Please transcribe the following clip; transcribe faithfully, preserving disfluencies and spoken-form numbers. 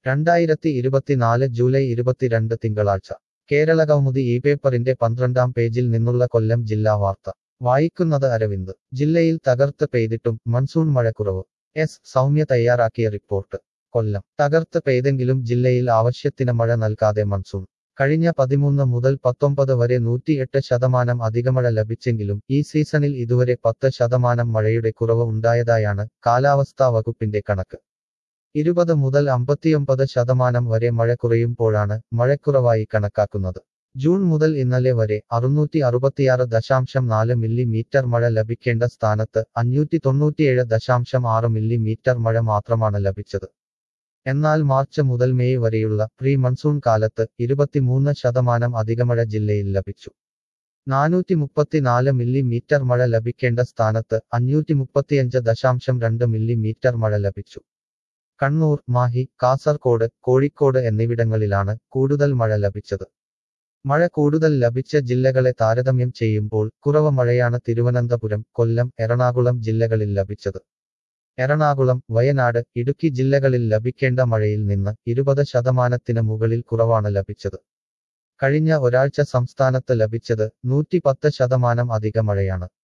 രണ്ടായിരത്തി ഇരുപത്തിനാല് ജൂലൈ ഇരുപത്തിരണ്ട് തിങ്കളാഴ്ച കേരളകൗമുദി ഈ പേപ്പറിന്റെ പന്ത്രണ്ടാം പേജിൽ നിന്നുള്ള കൊല്ലം ജില്ലാ വാർത്ത വായിക്കുന്നത് അരവിന്ദ്. ജില്ലയിൽ തകർത്ത് പെയ്തിട്ടും മൺസൂൺ മഴക്കുറവ്. എസ് സൗമ്യ തയ്യാറാക്കിയ റിപ്പോർട്ട്. കൊല്ലം. തകർത്ത് പെയ്തെങ്കിലും ജില്ലയിൽ ആവശ്യത്തിന് മഴ നൽകാതെ മൺസൂൺ. കഴിഞ്ഞ പതിമൂന്ന് മുതൽ പത്തൊമ്പത് വരെ നൂറ്റിയെട്ട് ശതമാനം അധികമഴ ലഭിച്ചെങ്കിലും ഈ സീസണിൽ ഇതുവരെ പത്ത് ശതമാനം മഴയുടെ കുറവ് ഉണ്ടായതായാണ് കാലാവസ്ഥാ വകുപ്പിന്റെ കണക്ക്. ഇരുപത് മുതൽ അമ്പത്തിയൊമ്പത് ശതമാനം വരെ മഴ കുറയുമ്പോഴാണ് മഴക്കുറവായി കണക്കാക്കുന്നത്. ജൂൺ മുതൽ ഇന്നലെ വരെ അറുന്നൂറ്റി അറുപത്തിയാറ് ദശാംശം നാല് മില്ലിമീറ്റർ മഴ ലഭിക്കേണ്ട സ്ഥാനത്ത് അഞ്ഞൂറ്റി തൊണ്ണൂറ്റിയേഴ് ദശാംശം ആറ് മില്ലിമീറ്റർ മഴ മാത്രമാണ് ലഭിച്ചത്. എന്നാൽ മാർച്ച് മുതൽ മെയ് വരെയുള്ള പ്രീ മൺസൂൺ കാലത്ത് ഇരുപത്തിമൂന്ന് ശതമാനം അധികമഴ ജില്ലയിൽ ലഭിച്ചു. നാനൂറ്റി മുപ്പത്തിനാല് മില്ലിമീറ്റർ മഴ ലഭിക്കേണ്ട സ്ഥാനത്ത് അഞ്ഞൂറ്റി മുപ്പത്തിയഞ്ച് ദശാംശം രണ്ട് മില്ലിമീറ്റർ മഴ ലഭിച്ചു. കണ്ണൂർ, മാഹി, കാസർകോട്, കോഴിക്കോട് എന്നിവിടങ്ങളിലാണ് കൂടുതൽ മഴ ലഭിച്ചത്. മഴ കൂടുതൽ ലഭിച്ച ജില്ലകളെ താരതമ്യം ചെയ്യുമ്പോൾ കുറവ് മഴയാണ് തിരുവനന്തപുരം, കൊല്ലം, എറണാകുളം ജില്ലകളിൽ ലഭിച്ചത്. എറണാകുളം, വയനാട്, ഇടുക്കി ജില്ലകളിൽ ലഭിക്കേണ്ട മഴയിൽ നിന്ന് ഇരുപത് ശതമാനത്തിന് മുകളിൽ കുറവാണ് ലഭിച്ചത്. കഴിഞ്ഞ ഒരാഴ്ച സംസ്ഥാനത്ത് ലഭിച്ചത് നൂറ്റി പത്ത് ശതമാനം അധിക മഴയാണ്.